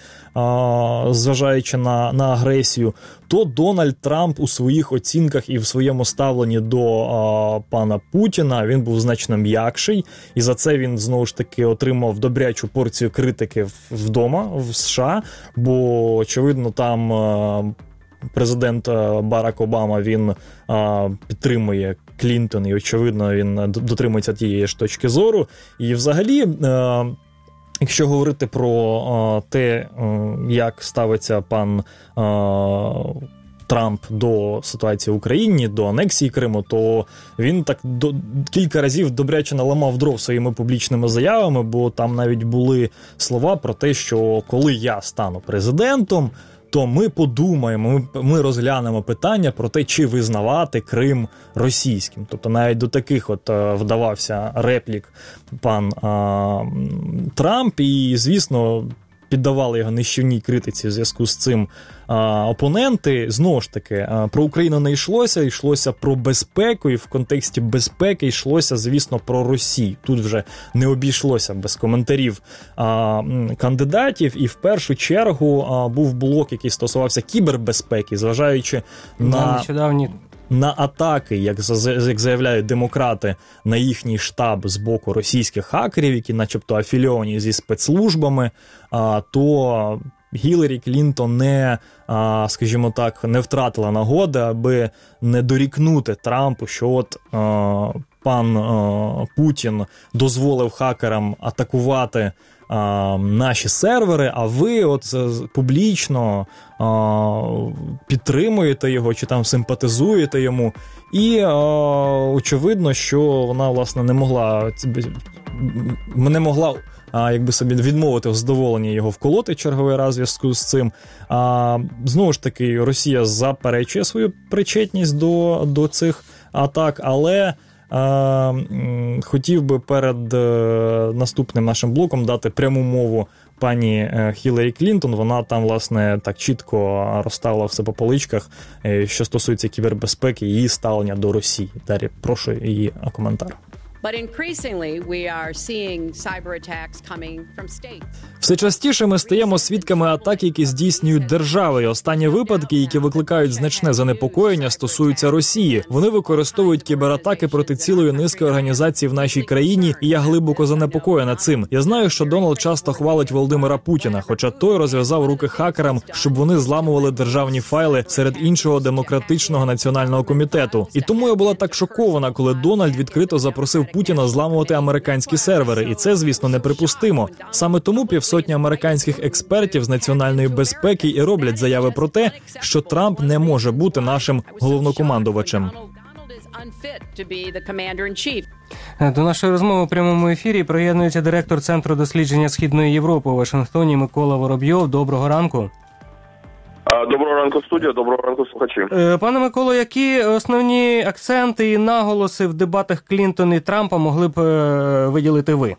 зважаючи на, на агресію, то Дональд Трамп у своїх оцінках і в своєму ставленні до а, пана Путіна, він був значно м'якший, і за це він, знову ж таки, отримав добрячу порцію критики вдома, в США, бо, очевидно, там а, президент Барак Обама, він а, підтримує Клінтон, і, очевидно, він дотримується тієї ж точки зору. І, взагалі, а, якщо говорити про а, те, а, як ставиться пан а, Трамп до ситуації в Україні, до анексії Криму, то він так до, кілька разів добряче наламав дров своїми публічними заявами, бо там навіть були слова про те, що коли я стану президентом, то ми подумаємо, ми, ми розглянемо питання про те, чи визнавати Крим російським. Тобто навіть до таких от е, вдавався реплік пан е, Трамп, і, звісно, піддавали його нищівній критиці в зв'язку з цим а, опоненти. Знову ж таки, а, про Україну не йшлося, йшлося про безпеку, і в контексті безпеки йшлося, звісно, про Росію. Тут вже не обійшлося без коментарів а, кандидатів, і в першу чергу а, був блок, який стосувався кібербезпеки, зважаючи на... нещодавні... на атаки, як, як заявляють демократи, на їхній штаб з боку російських хакерів, які начебто афілійовані зі спецслужбами, а, то Гіларі Клінтон не, а, скажімо так, не втратила нагоди, аби не дорікнути Трампу, що от а, пан а, Путін дозволив хакерам атакувати а, наші сервери, а ви от публічно а, підтримуєте його чи там симпатизуєте йому. І а, очевидно, що вона, власне, не могла не могла а, якби собі відмовити в задоволенні його вколоти черговий раз в зв'язку з цим. А, знову ж таки, Росія заперечує свою причетність до, до цих атак, але а, хотів би перед а, наступним нашим блоком дати пряму мову пані Гіларі Клінтон. Вона там, власне, так чітко розставила все по поличках, що стосується кібербезпеки і її ставлення до Росії. Дар'я, прошу її коментар. Все частіше ми стаємо свідками атак, які здійснюють держави. І останні випадки, які викликають значне занепокоєння, стосуються Росії. Вони використовують кібератаки проти цілої низки організацій в нашій країні, і я глибоко занепокоєна цим. Я знаю, що Дональд часто хвалить Володимира Путіна, хоча той розв'язав руки хакерам, щоб вони зламували державні файли серед іншого демократичного національного комітету. І тому я була так шокована, коли Дональд відкрито запросив Путіна зламувати американські сервери, і це, звісно, неприпустимо. Саме тому півсотні американських експертів з національної безпеки і роблять заяви про те, що Трамп не може бути нашим головнокомандувачем. До нашої розмови у прямому ефірі приєднується директор Центру дослідження Східної Європи у Вашингтоні Микола Воробйов. Доброго ранку. Доброго ранку, студія, доброго ранку, слухачі. Пане Миколо, які основні акценти і наголоси в дебатах Клінтон і Трампа могли б виділити ви?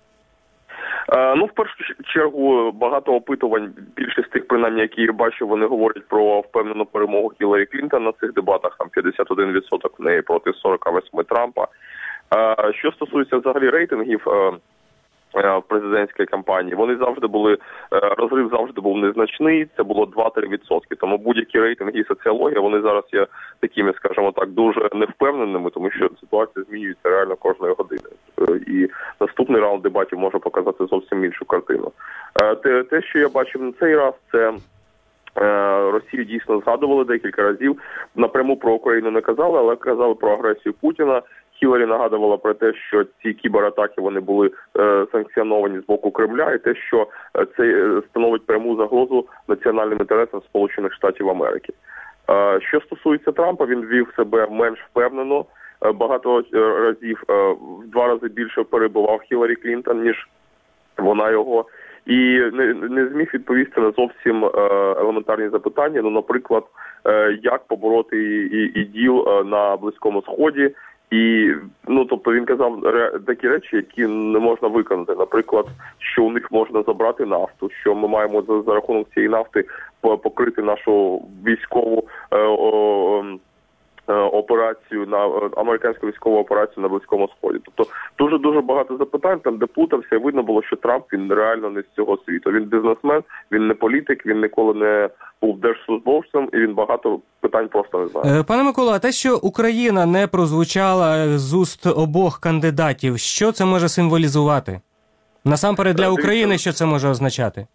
Ну, в першу чергу, багато опитувань, більшість тих, принаймні, які я бачу, вони говорять про впевнену перемогу Хіларі Клінтон на цих дебатах, там п'ятдесят один відсоток в неї проти сорок вісім Трампа. Що стосується взагалі рейтингів в президентській кампанії, вони завжди були, розрив завжди був незначний, це було два-три відсотки. Тому будь-які рейтинги і соціологія, вони зараз є такими, скажімо так, дуже невпевненими, тому що ситуація змінюється реально кожної години. І наступний раунд дебатів може показати зовсім іншу картину. Те, те що я бачив на цей раз, це Росію дійсно згадували декілька разів. Напряму про Україну не казали, але казали про агресію Путіна. Хіларі нагадувала про те, що ці кібератаки вони були е, санкціоновані з боку Кремля, і те, що це становить пряму загрозу національним інтересам Сполучених Штатів Америки. Е, що стосується Трампа, він вів себе менш впевнено. Е, багато разів, е, в два рази більше перебував Хіларі Клінтон, ніж вона його. І не, не зміг відповісти на зовсім е, елементарні запитання. Ну, наприклад, е, як побороти і, і іділ е, на Близькому Сході. І, ну, тобто він казав такі речі, які не можна виконати. Наприклад, що у них можна забрати нафту, що ми маємо за, за рахунок цієї нафти покрити нашу військову е, о, е, операцію, на американську військову операцію на Близькому Сході. Тобто дуже-дуже багато запитань, там де плутався, і видно було, що Трамп, він реально не з цього світу. Він бізнесмен, він не політик, він ніколи не був держслужбовцем, і він багато питань просто не знає. Пане Микола, а те, що Україна не прозвучала з уст обох кандидатів, що це може символізувати? Насамперед для України, що це може означати?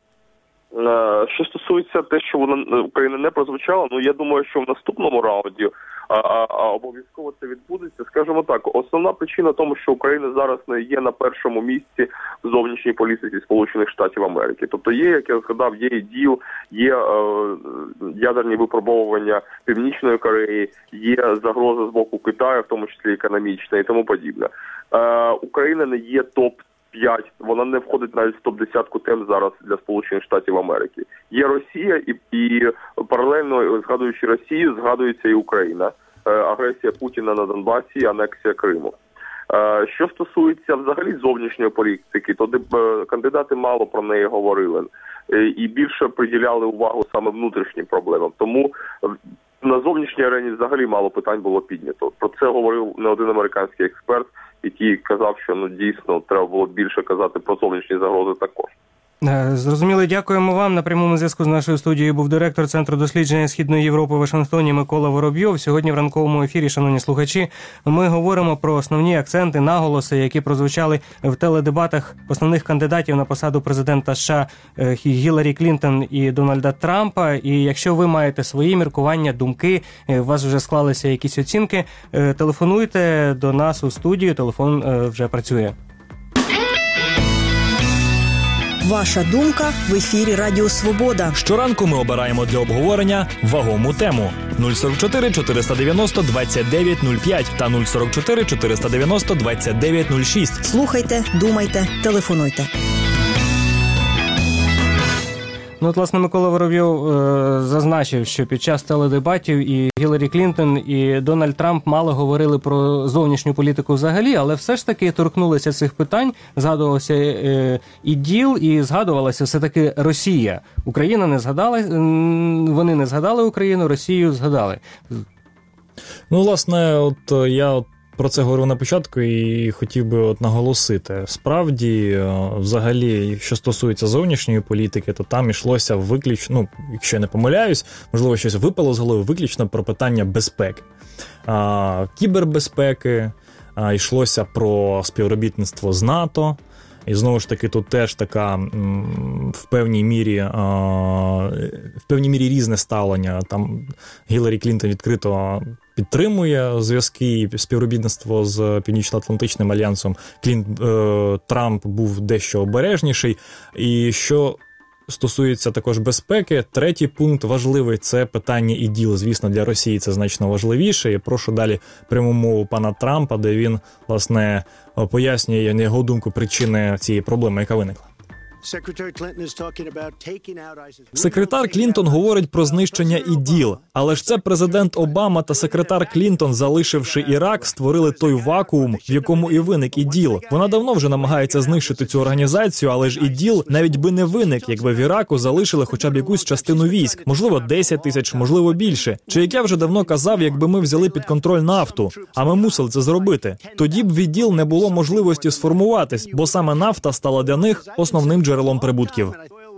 Що стосується те, що вона Україна не прозвучала, ну я думаю, що в наступному раунді а, а, а обов'язково це відбудеться. Скажімо так, основна причина тому, що Україна зараз не є на першому місці в зовнішній політиці Сполучених Штатів Америки. Тобто є, як я згадав, є іділ, є е, ядерні випробовування Північної Кореї, є загроза з боку Китаю, в тому числі економічна і тому подібне. Е, Україна не є топ п'ять, вона не входить навіть в топ-десятку тем зараз для Сполучених Штатів Америки. Є Росія і, і паралельно, згадуючи Росію, згадується і Україна. Е, агресія Путіна на Донбасі, анексія Криму. Е, що стосується взагалі зовнішньої політики, то е, кандидати мало про неї говорили е, і більше приділяли увагу саме внутрішнім проблемам. Тому на зовнішній арені взагалі мало питань було піднято. Про це говорив не один американський експерт, який казав, що ну дійсно треба було більше казати про зовнішні загрози також. Зрозуміло, дякуємо вам. На прямому зв'язку з нашою студією був директор Центру дослідження Східної Європи в Вашингтоні Микола Воробйов. Сьогодні в ранковому ефірі, шановні слухачі, ми говоримо про основні акценти, наголоси, які прозвучали в теледебатах основних кандидатів на посаду президента США Гіларі Клінтон і Дональда Трампа. І якщо ви маєте свої міркування, думки, у вас вже склалися якісь оцінки, телефонуйте до нас у студію, телефон вже працює. Ваша думка в ефірі Радіо Свобода. Щоранку ми обираємо для обговорення вагому тему. нуль сорок чотири чотириста дев'яносто двадцять дев'ять нуль п'ять та нуль сорок чотири чотириста дев'яносто двадцять дев'ять нуль шість. Слухайте, думайте, телефонуйте. Ну, от, власне, Микола Воробйов е, зазначив, що під час теледебатів і Гіларі Клінтон, і Дональд Трамп мало говорили про зовнішню політику взагалі, але все ж таки торкнулися цих питань, згадувався е, іділ і згадувалася все-таки Росія. Україна не згадала, вони не згадали Україну, Росію згадали. Ну, власне, от я от про це говорив на початку і хотів би от наголосити. Справді, взагалі, що стосується зовнішньої політики, то там йшлося виключно, ну, якщо я не помиляюсь, можливо, щось випало з голови, виключно про питання безпеки. А, кібербезпеки, а, йшлося про співробітництво з НАТО. І знову ж таки, тут теж така в певній мірі, в певній мірі різне ставлення. Там Гіларі Клінтон відкрито підтримує зв'язки і співробітництво з Північно-Атлантичним альянсом. Клінт, Трамп був дещо обережніший. І що стосується також безпеки, третій пункт важливий – це питання іділ. Звісно, для Росії це значно важливіше. І прошу далі пряму мову пана Трампа, де він, власне, пояснює, на його думку, причини цієї проблеми, яка виникла. Секретар Клінтон говорить про знищення іділ, але ж це президент Обама та секретар Клінтон, залишивши Ірак, створили той вакуум, в якому і виник іділ. Вона давно вже намагається знищити цю організацію, але ж іділ навіть би не виник, якби в Іраку залишили хоча б якусь частину військ, можливо, десять тисяч, можливо, більше. Чи, як я вже давно казав, якби ми взяли під контроль нафту, а ми мусили це зробити, тоді б в іділ не було можливості сформуватись, бо саме нафта стала для них основним джерелом прибутків.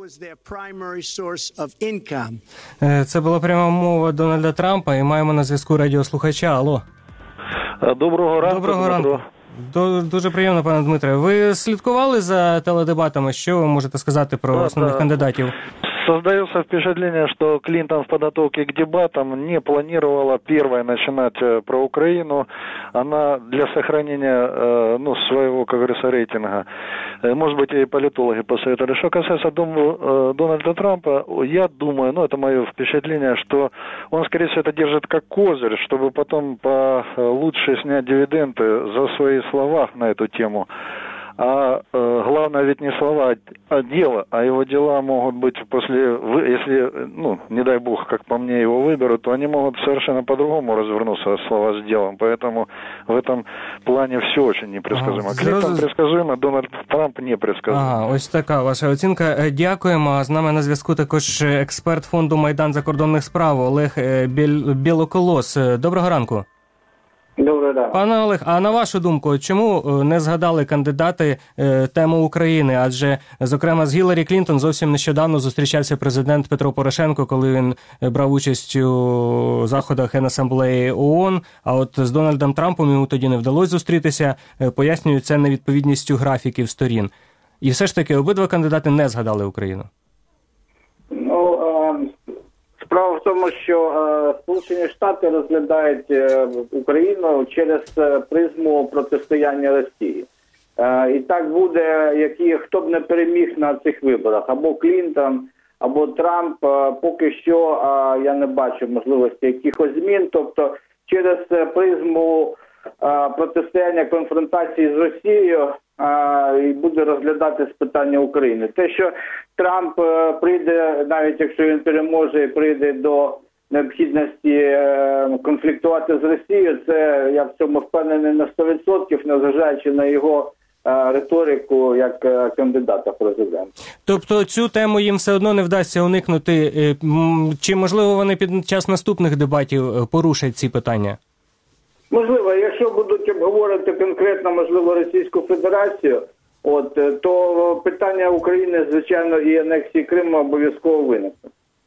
Це була пряма мова Дональда Трампа, і маємо на зв'язку радіослухача. Алло. Доброго ранку. Доброго ранку. Дуже приємно, пане Дмитре. Ви слідкували за теледебатами? Що ви можете сказати про основних кандидатів? Создается впечатление, что Клинтон в подготовке к дебатам не планировала первой начинать про Украину. Она для сохранения ну, своего, как говорится, рейтинга. Может быть, и политологи посоветовали. Что касается Дональда Трампа, я думаю, ну это мое впечатление, что он, скорее всего, это держит как козырь, чтобы потом получше снять дивиденды за свои слова на эту тему. А э, главное ведь не слова, а дело. А его дела могут быть после, если, ну, не дай бог, как по мне, его выберут, то они могут совершенно по-другому развернуться слова с делом. Поэтому в этом плане все очень непредсказуемо. Ага, Клинтон предсказуемо, Дональд Трамп непредсказуемо. Ага, ось така ваша оцінка. Дякуємо. З нами на зв'язку також експерт фонду «Майдан закордонних справ» Олег Білоколос. Доброго ранку. Добре, да. Пане Олег, а на вашу думку, чому не згадали кандидати е, тему України? Адже, зокрема, з Гіларі Клінтон зовсім нещодавно зустрічався президент Петро Порошенко, коли він брав участь у заходах Генасамблеї ООН, а от з Дональдом Трампом йому тоді не вдалося зустрітися, пояснюють це невідповідністю графіків сторін. І все ж таки, обидва кандидати не згадали Україну. Ну, а... Справа в тому, що е, Сполучені Штати розглядають е, Україну через е, призму протистояння Росії. Е, і так буде, які, хто б не переміг на цих виборах, або Клінтон, або Трамп, е, поки що е, я не бачу можливості якихось змін. Тобто через е, призму е, протистояння, конфронтації з Росією е, і буде розглядатись питання України. Те, що Трамп прийде, навіть якщо він переможе і прийде до необхідності конфліктувати з Росією, це я в цьому впевнений на сто відсотків, незважаючи на його риторику як кандидата в президент. Тобто цю тему їм все одно не вдасться уникнути. Чи, можливо, вони під час наступних дебатів порушать ці питання? Можливо, якщо будуть обговорити конкретно, можливо, Російську Федерацію, От, то питання України, звичайно, і анексії Криму обов'язково виникне.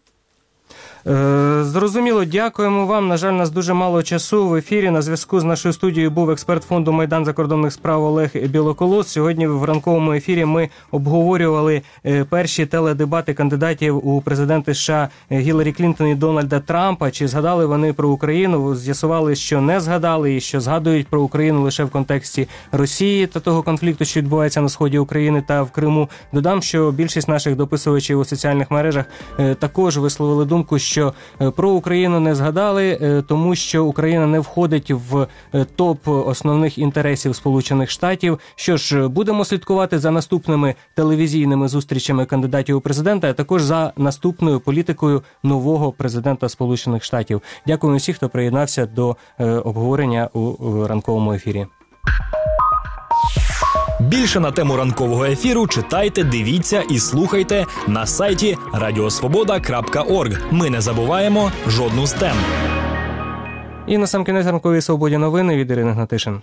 Зрозуміло, дякуємо вам. На жаль, у нас дуже мало часу в ефірі. На зв'язку з нашою студією був експерт фонду «Майдан закордонних справ» Олег Білоколос. Сьогодні в ранковому ефірі ми обговорювали перші теледебати кандидатів у президенти США Гіларі Клінтон і Дональда Трампа. Чи згадали вони про Україну? З'ясували, що не згадали і що згадують про Україну лише в контексті Росії та того конфлікту, що відбувається на сході України та в Криму. Додам, що більшість наших дописувачів у соціальних мережах також висловили думку, що що про Україну не згадали, тому що Україна не входить в топ основних інтересів Сполучених Штатів. Що ж, будемо слідкувати за наступними телевізійними зустрічами кандидатів у президента, а також за наступною політикою нового президента Сполучених Штатів. Дякую всім, хто приєднався до обговорення у ранковому ефірі. Більше на тему ранкового ефіру читайте, дивіться і слухайте на сайті радіосвобода крапка орг. Ми не забуваємо жодну з тем. І на сам кінець ранкової свободі новини від Ірини Гнатишин.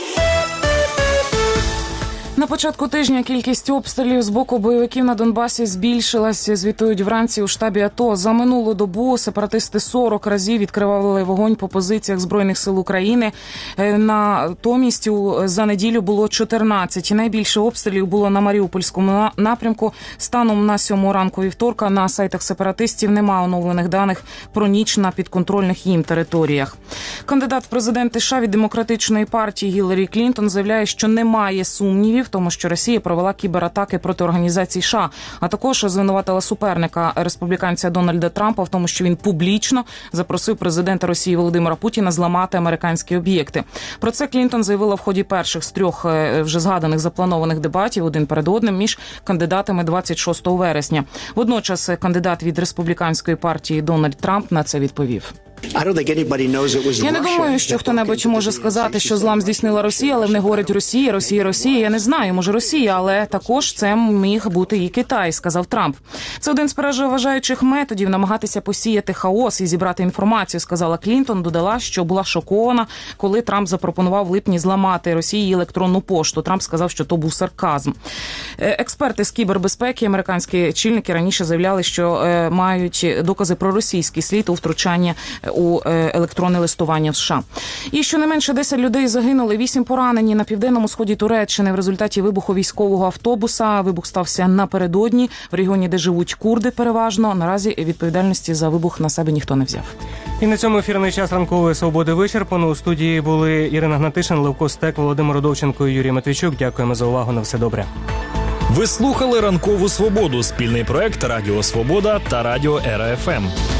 На початку тижня кількість обстрілів з боку бойовиків на Донбасі збільшилась, звітують вранці у штабі АТО. За минулу добу сепаратисти сорок разів відкривали вогонь по позиціях Збройних сил України. Натомість за неділю було чотирнадцять. Найбільше обстрілів було на Маріупольському напрямку. Станом на сьому ранку вівторка на сайтах сепаратистів немає оновлених даних про ніч на підконтрольних їм територіях. Кандидат в президенти США від Демократичної партії Гіларі Клінтон заявляє, що немає сумнівів, в тому, що Росія провела кібератаки проти організації США, а також звинуватила суперника республіканця Дональда Трампа в тому, що він публічно запросив президента Росії Володимира Путіна зламати американські об'єкти. Про це Клінтон заявила в ході перших з трьох вже згаданих запланованих дебатів один перед одним між кандидатами двадцять шостого вересня. Водночас кандидат від республіканської партії Дональд Трамп на це відповів. Я не думаю, що хто-небудь може сказати, що злам здійснила Росія, але вони говорять Росія, Росія, Росія. Я не знаю, може Росія, але також це міг бути і Китай, сказав Трамп. Це один з переважаючих методів намагатися посіяти хаос і зібрати інформацію, сказала Клінтон. Додала, що була шокована, коли Трамп запропонував в липні зламати Росії електронну пошту. Трамп сказав, що то був сарказм. Експерти з кібербезпеки, американські чільники раніше заявляли, що мають докази про російський слід у втручанні у електронне листування в США. І щонайменше десять людей загинули, вісім поранені на південному сході Туреччини в результаті вибуху військового автобуса. Вибух стався напередодні в регіоні, де живуть курди переважно. Наразі відповідальності за вибух на себе ніхто не взяв. І на цьому ефірний час ранкової свободи вичерпано. У студії були Ірина Гнатишин, Левко Стек, Володимир Удовченко і Юрій Матвійчук. Дякуємо за увагу. На все добре. Ви слухали «Ранкову свободу» – спільний проект Радіо Свобода та Радіо Ера Еф Ем.